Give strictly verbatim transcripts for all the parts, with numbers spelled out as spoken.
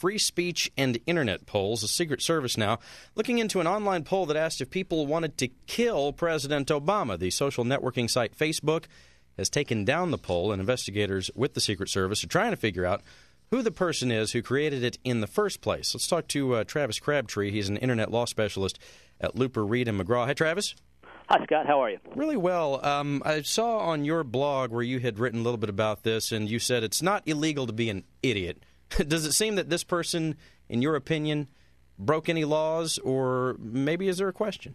free speech and internet polls. The Secret Service now looking into an online poll that asked if people wanted to kill President Obama. The social networking site Facebook has taken down the poll, and investigators with the Secret Service are trying to figure out who the person is who created it in the first place. Let's talk to uh, Travis Crabtree. He's an internet law specialist at Looper, Reed and McGraw. Hi, Travis. Hi, Scott. How are you? Really well. Um, I saw on your blog where you had written a little bit about this, and you said it's not illegal to be an idiot. Does it seem that this person, in your opinion, broke any laws, or maybe is there a question?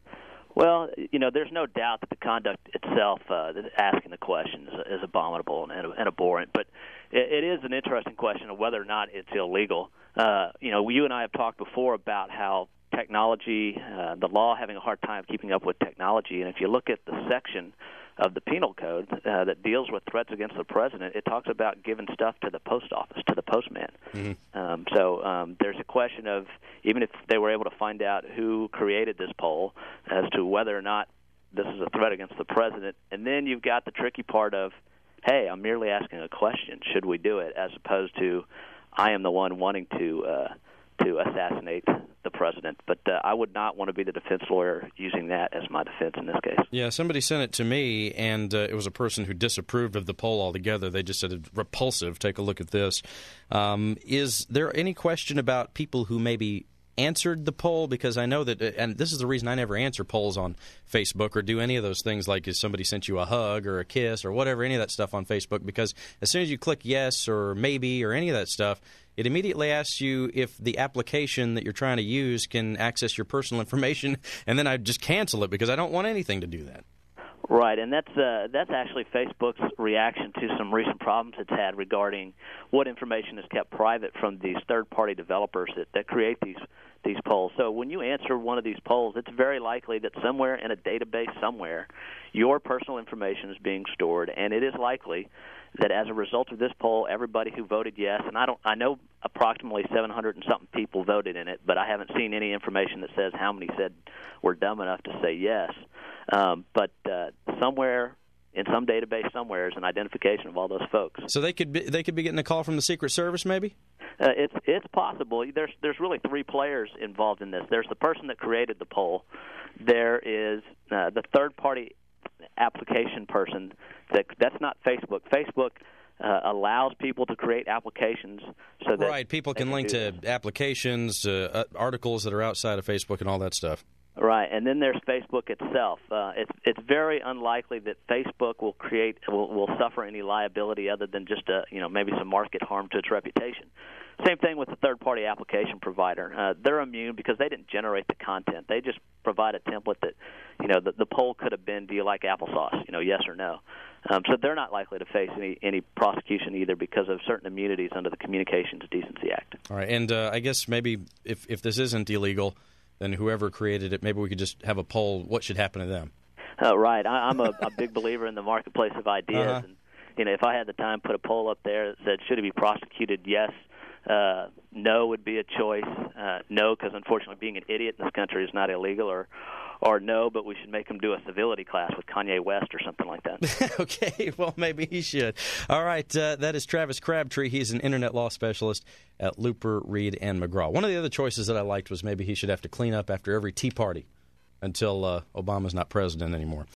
Well, you know, there's no doubt that the conduct itself, uh, that asking the question, is, is abominable and, and abhorrent. But it, it is an interesting question of whether or not it's illegal. Uh, you know, you and I have talked before about how technology, uh, the law having a hard time keeping up with technology. And if you look at the section of the penal code uh, that deals with threats against the president, it talks about giving stuff to the post office, to the postman. Mm-hmm. Um, so um, there's a question of, even if they were able to find out who created this poll, as to whether or not this is a threat against the president. And then you've got the tricky part of, hey, I'm merely asking a question, should we do it, as opposed to, I am the one wanting to uh, to assassinate the president. But uh, I would not want to be the defense lawyer using that as my defense in this case. Yeah, somebody sent it to me, and uh, it was a person who disapproved of the poll altogether. They just said it's repulsive. Take a look at this. Um, is there any question about people who maybe answered the poll? Because I know that, and this is the reason I never answer polls on Facebook or do any of those things, like if somebody sent you a hug or a kiss or whatever, any of that stuff on Facebook, because as soon as you click yes or maybe or any of that stuff, it immediately asks you if the application that you're trying to use can access your personal information, and then I just cancel it because I don't want anything to do that. Right, and that's uh, that's actually Facebook's reaction to some recent problems it's had regarding what information is kept private from these third-party developers that, that create these these polls. So when you answer one of these polls, it's very likely that somewhere in a database somewhere, your personal information is being stored, and it is likely that as a result of this poll, everybody who voted yes, and I don't, I know approximately seven hundred and something people voted in it, but I haven't seen any information that says how many said were dumb enough to say yes. Um, but uh, somewhere in some database somewhere is an identification of all those folks. So they could be, they could be getting a call from the Secret Service, maybe? Uh, it's it's possible. There's there's really three players involved in this. There's the person that created the poll. There is uh, the third party application person. That that's not Facebook. Facebook uh, allows people to create applications so that right. People can, can link to this. applications, uh, articles that are outside of Facebook, and all that stuff. Right, and then there's Facebook itself. Uh, it's it's very unlikely that Facebook will create will, will suffer any liability other than just a, you know maybe some market harm to its reputation. Same thing with the third-party application provider. Uh, they're immune because they didn't generate the content. They just provide a template that, you know, the, the poll could have been, do you like applesauce? You know, yes or no. Um, so they're not likely to face any, any prosecution either because of certain immunities under the Communications Decency Act. All right, and uh, I guess maybe if if this isn't illegal, then whoever created it, maybe we could just have a poll. What should happen to them? Uh, right. I, I'm a, a big believer in the marketplace of ideas. Uh-huh. And, you know, if I had the time, put a poll up there that said, should he be prosecuted? Yes. Uh, no would be a choice. Uh, no, because unfortunately being an idiot in this country is not illegal, or or no, but we should make him do a civility class with Kanye West or something like that. Okay, well, maybe he should. All right, uh, that is Travis Crabtree. He's an internet law specialist at Looper, Reed and McGraw. One of the other choices that I liked was maybe he should have to clean up after every Tea Party until uh, Obama's not president anymore.